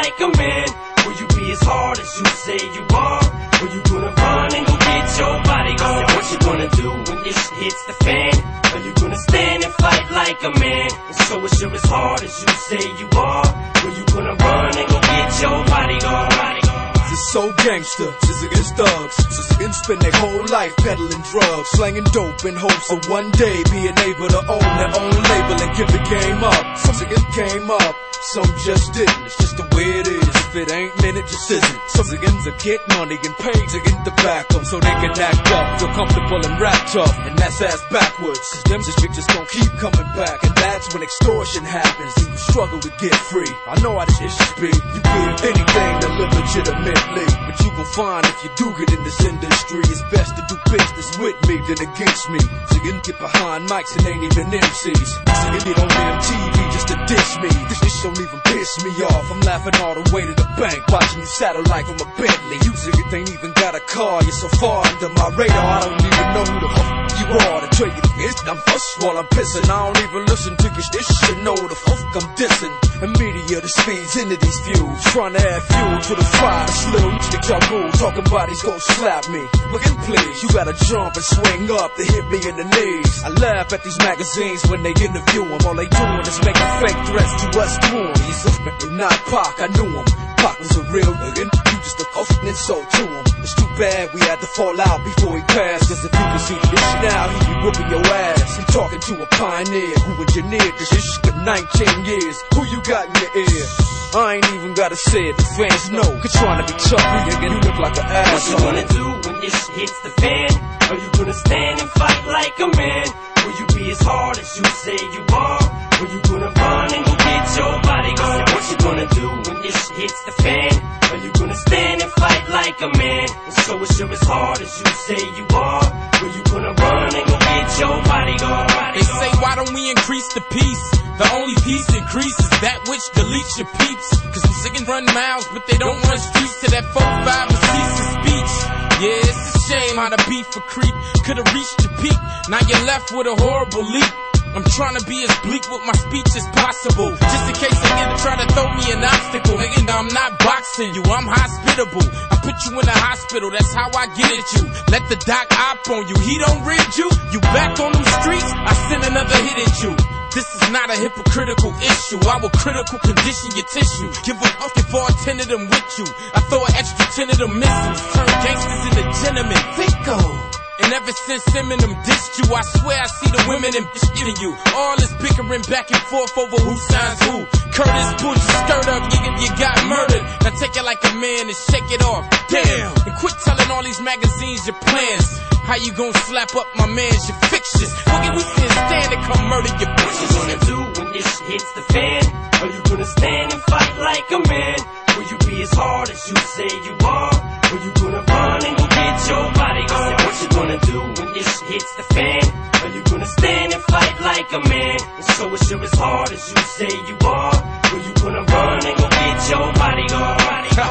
like a man? Will you be as hard as you say you are? Or you gonna run and go get your bodyguard? What you gonna do when this shit hits the fan? Are you gonna stand and fight like a man? And so it's sure as hard as you say you are? Or you gonna run and go get your bodyguard? It's so gangster, just against thugs. Just spend their whole life peddling drugs, slanging dope in hopes of one day being able to own their own label and give the game up. Some came up, some just didn't. It's just the way it is. If it ain't, then it just isn't. Some niggas get money and pay to get the backup so they can act up, feel comfortable and rap tough, and that's ass backwards. Cause them just gon' keep coming back, and that's when extortion happens. You struggle to get free. I know how this should be. You give anything to live legitimately, but you gon' find if you do get in this industry, it's best to do business with me than against me. So you can get behind mics and ain't even MCs. So you get on MTV just to dish me. This don't even piss me off. I'm laughing all the way to the bank, watching you satellite from a Bentley. Music, it ain't even got a car. You're so far under my radar, I don't even know who the fuck you are. To tell you this, I'm fuss while I'm pissing. I don't even listen to your shit. You know the fuck I'm dissing. And media that speeds into these views, trying to add fuel to the fire. Slow, you stick your rules, talking bodies gon' slap me. But please, you gotta jump and swing up to hit me in the knees. I laugh at these magazines when they interview them. All they doing is making fake threats to us goonies. Not Pac, I knew him. Pac was a real nigga, you just a fucking insult to him. It's too bad we had to fall out before he passed. Cause if you can see this now, he'd be whooping your ass. I'm talking to a pioneer who engineered this shit for 19 years. Who you got in your ear? I ain't even gotta say it, the fans know. Cause trying to be tough, you look like an asshole. What you gonna do when this shit hits the fan? Are you gonna stand and fight like a man? Will you be as hard as you say you are? Or you gonna run and go get your bodyguard? What you gonna do when this shit hits the fan? Are you gonna stand and fight like a man? And so it's sure as hard as you say you are? Or you gonna run and go get your bodyguard? They say, why don't we increase the peace? The only peace increases that which deletes your peeps. Cause we sick and run miles, but they don't run streets to that 4-5 and cease of speech. Yeah, it's a shame how the beef for creep could've reached your peak. Now you're left with a horrible leap. I'm trying to be as bleak with my speech as possible, just in case they get to try to throw me an obstacle. Nigga, I'm not boxing you, I'm hospitable. I put you in the hospital, that's how I get at you. Let the doc op on you, he don't rid you. You back on them streets, I send another hit at you. This is not a hypocritical issue. I will critical condition your tissue. Give a fuck if all 10 of them with you. I throw an extra 10 of them missiles. Turn gangsters into gentlemen. Think And ever since Eminem dissed you, I swear I see the women in in you. All this bickering back and forth over who signs who. Curtis pulled your skirt up, you got murdered. Now take it like a man and shake it off. Damn! And quit telling all these magazines your plans. How you gon' slap up my mans, your fixtures? Look at we can't stand to come murder your bitches. What you gonna do when this shit hits the fan? Are you gonna stand and fight like a man? Will you be as hard as you say you are? Or you gonna run and go get your bodyguard? What you gonna do when this shit hits the fan? Are you gonna stand and fight like a man? And so it's sure as hard as you say you are? Or you gonna run and go get your bodyguard?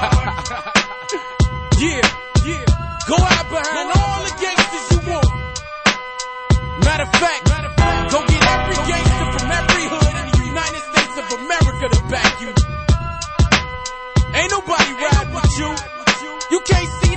Yeah. Go out behind all the gangsters you want. Matter of fact, go get every gangster from every hood in the United States of America to back you. Ain't nobody riding with you. You can't see